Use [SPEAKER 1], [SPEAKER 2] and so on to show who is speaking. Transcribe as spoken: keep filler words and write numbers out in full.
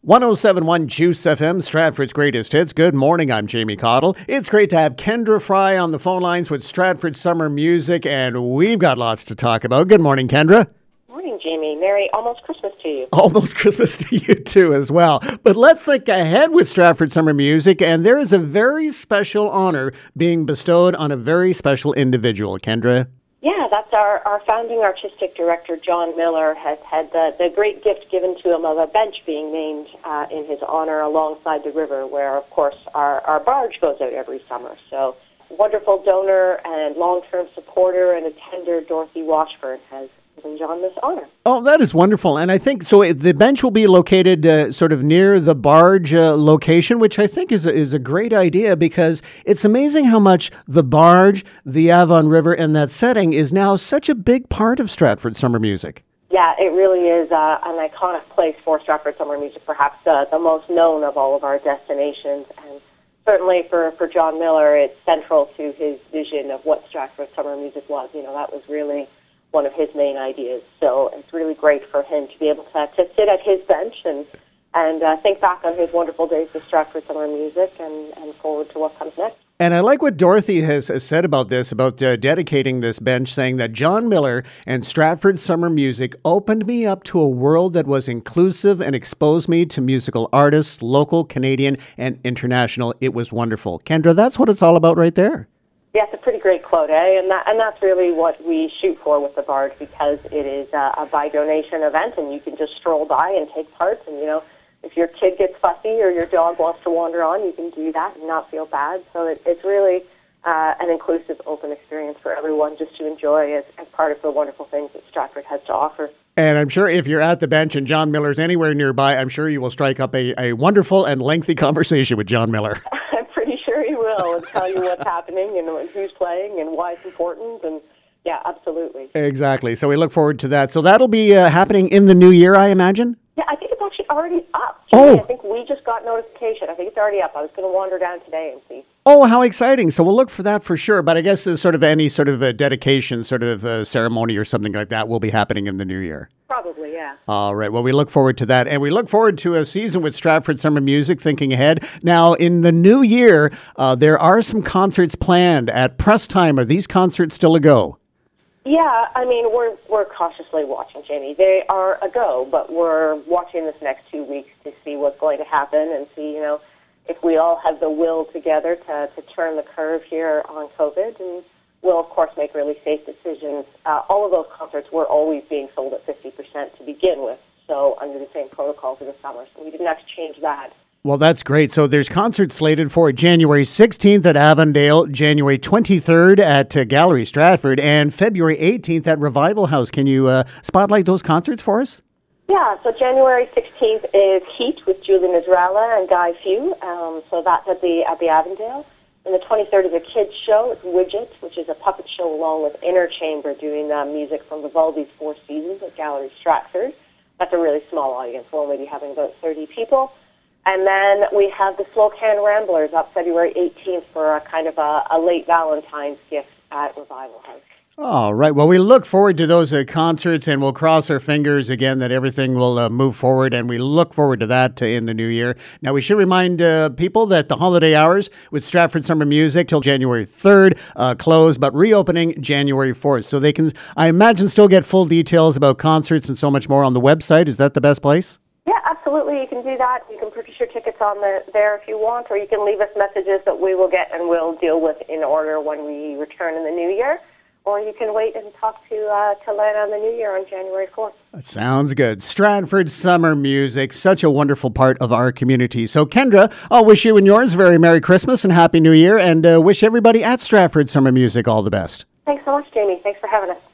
[SPEAKER 1] one oh seven point one Juice F M, Stratford's greatest hits. Good morning, I'm Jamie Cottle. It's great to have Kendra Fry on the phone lines with Stratford Summer Music, and we've got lots to talk about. Good morning, Kendra.
[SPEAKER 2] Morning, Jamie. Merry almost Christmas to you.
[SPEAKER 1] Almost Christmas to you, too, as well. But let's think ahead with Stratford Summer Music, and there is a very special honor being bestowed on a very special individual. Kendra?
[SPEAKER 2] Yeah, that's our, our founding artistic director, John Miller, has had the, the great gift given to him of a bench being named uh, in his honor alongside the river, where, of course, our, our barge goes out every summer. So, wonderful donor and long-term supporter and attender, Dorothy Washburn, has given John this honor.
[SPEAKER 1] Oh, that is wonderful. And I think, so the bench will be located uh, sort of near the barge uh, location, which I think is a, is a great idea, because it's amazing how much the barge, the Avon River, and that setting is now such a big part of Stratford Summer Music.
[SPEAKER 2] Yeah, it really is uh, an iconic place for Stratford Summer Music, perhaps uh, the most known of all of our destinations. And certainly for, for John Miller, it's central to his vision of what Stratford Summer Music was. You know, that was really one of his main ideas. So it's really great for him to be able to, to sit at his bench and and uh, think back on his wonderful days with Stratford Summer Music and, and forward to what comes next.
[SPEAKER 1] And I like what Dorothy has said about this, about uh, dedicating this bench, saying that John Miller and Stratford Summer Music opened me up to a world that was inclusive and exposed me to musical artists, local, Canadian, and international. It was wonderful. Kendra, that's what it's all about right there.
[SPEAKER 2] Yeah, it's a pretty great quote, eh? And that, and that's really what we shoot for with the barge, because it is a, a by donation event, and you can just stroll by and take part. And you know, if your kid gets fussy or your dog wants to wander on, you can do that and not feel bad. So it, it's really uh, an inclusive, open experience for everyone just to enjoy as, as part of the wonderful things that Stratford has to offer.
[SPEAKER 1] And I'm sure if you're at the bench and John Miller's anywhere nearby, I'm sure you will strike up a, a wonderful and lengthy conversation with John Miller.
[SPEAKER 2] Pretty sure he will, and tell you what's happening and who's playing and why it's important. And yeah, absolutely.
[SPEAKER 1] Exactly. So we look forward to that. So that'll be uh, happening in the new year, I imagine?
[SPEAKER 2] Yeah, I think it's actually already up.
[SPEAKER 1] Oh.
[SPEAKER 2] I think we just got notification. I think it's already up. I was going to wander down today and see.
[SPEAKER 1] Oh, how exciting. So we'll look for that for sure. But I guess uh, sort of any sort of a dedication sort of a ceremony or something like that will be happening in the new year.
[SPEAKER 2] Probably, yeah.
[SPEAKER 1] All right. Well, we look forward to that. And we look forward to a season with Stratford Summer Music, thinking ahead. Now, in the new year, uh, there are some concerts planned at press time. Are these concerts still a go?
[SPEAKER 2] Yeah, I mean, we're we're cautiously watching, Jamie. They are a go, but we're watching this next two weeks to see what's going to happen and see, you know, if we all have the will together to, to turn the curve here on COVID. And we'll, of course, make really safe decisions. Uh, all of those concerts were always being sold at fifty percent to begin with, so under the same protocol for the summer. So we didn't have to change that.
[SPEAKER 1] Well, that's great. So there's concerts slated for January sixteenth at Avondale, January twenty-third at uh, Gallery Stratford, and February eighteenth at Revival House. Can you uh, spotlight those concerts for us?
[SPEAKER 2] Yeah, so January sixteenth is Heat with Julian Israela and Guy Few. Um, so that's at the at the Avondale. And the twenty-third is a kids show. It's Widget, which is a puppet show along with Inner Chamber doing uh, music from Vivaldi's Four Seasons at Gallery Stratford. That's a really small audience. We'll only be having about thirty people. And then we have the Slow Can Ramblers up February eighteenth for a kind of a, a late Valentine's gift at Revival House.
[SPEAKER 1] All right. Well, we look forward to those uh, concerts, and we'll cross our fingers again that everything will uh, move forward, and we look forward to that uh, in the new year. Now, we should remind uh, people that the holiday hours with Stratford Summer Music till January third uh, close, but reopening January fourth. So they can, I imagine, still get full details about concerts and so much more on the website. Is that the best place?
[SPEAKER 2] Yeah, absolutely. You can do that. You can purchase your tickets on the, there if you want, or you can leave us messages that we will get and we'll deal with in order when we return in the new year. Or you can wait and talk to uh, to Len on the new year on January fourth.
[SPEAKER 1] That sounds good. Stratford Summer Music, such a wonderful part of our community. So, Kendra, I'll wish you and yours a very Merry Christmas and Happy New Year, and uh, wish everybody at Stratford Summer Music all the best.
[SPEAKER 2] Thanks so much, Jamie. Thanks for having us.